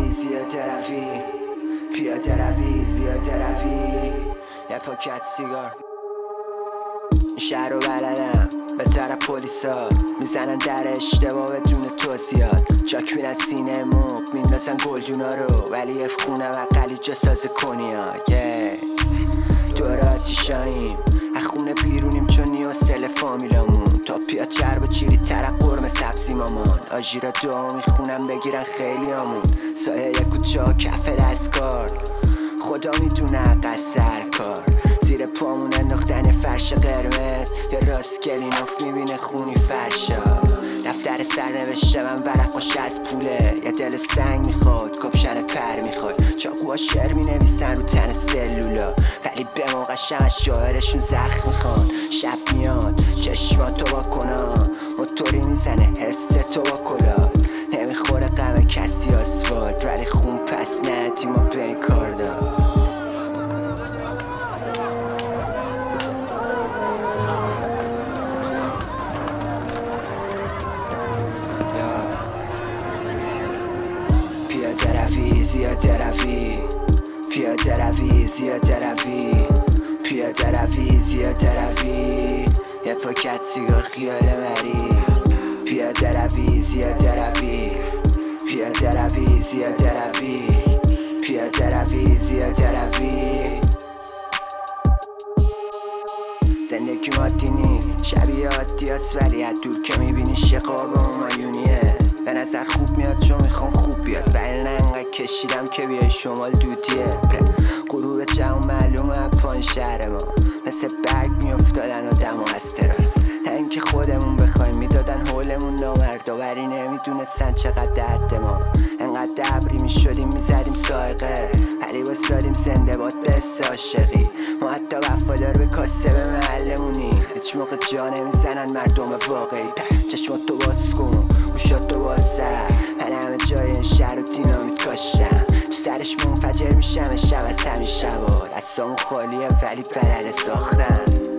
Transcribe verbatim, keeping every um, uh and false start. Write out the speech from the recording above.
روی زیاده روی پیاده روی زیاده روی یه پاکت سیگار این شهر رو بلدم به طرف پولیسا میزنن در اشتباه بدون توضیحات چاک میرن سینه موب میندازن گلدونا رو ولی اف خونه و قلیجا سازه کنی ها دور آتیشاییم از خونه بیرونیم چون نیوستل فامیلامون تا پیاد چرب و چیری ترق قرم سبزی مامان آجی را دو میخونم بگیرن خیلی همون سایه یک کوچه ها کف دستکار خدا میدونه قصر کار زیر پامون انداختن فرش قرمز یا راست کلیناف میبینه خونی فرشا دفتر سر نوشته من ورقاش از پوله یا دل سنگ میخواد کپشن پر میخواد چاقوها شعر مینویسن رو تن سلولا ولی به موقعش از شاعرشون زخم میخوان شب میاد چشمات تو با کنا موتوری میزنه حس تو با کلا نمیخوره غم کسی آسفالت ولی خون پس ندیم و به این کار دار پیاده روی زیاده روی پیاده روی زیاده روی پیاده روی زیاده روی یه پاکت سیگار خیال مریض پیاده روی زیاده روی پیاده روی زیاده روی پیاده روی زیاده روی زندگی مادی نیست شبیه عادی هست ولی از دور که میبینی شقاب همایونیه به نظر خوب میاد چون میخوام خوب بیاد ولی نه انقدر کشیدم که بیای شمال دودیه غروب جمع معلومه پایین شهر ما مثل برگ میافتادن آدم و از تراس نه اینکه خودمون بخوایم میدادن حولمون نامردا ولی نمیدونستن چقدر درد ما انقدر دبری میشدیم میزدیم سائقه ولی واسادیم زنده باد به عاشقی ما حتی وفادار به کاسه به محلمونی هیچ موقع جا نمیزنن مردم واقعی چشمات تو باز کن گوشات تو باز سر من همه جای این شهر رو دینامیت کاشتم تو سرش منفجر میشم شب از همین شبار دستامون خالیه ولی بلد ساختن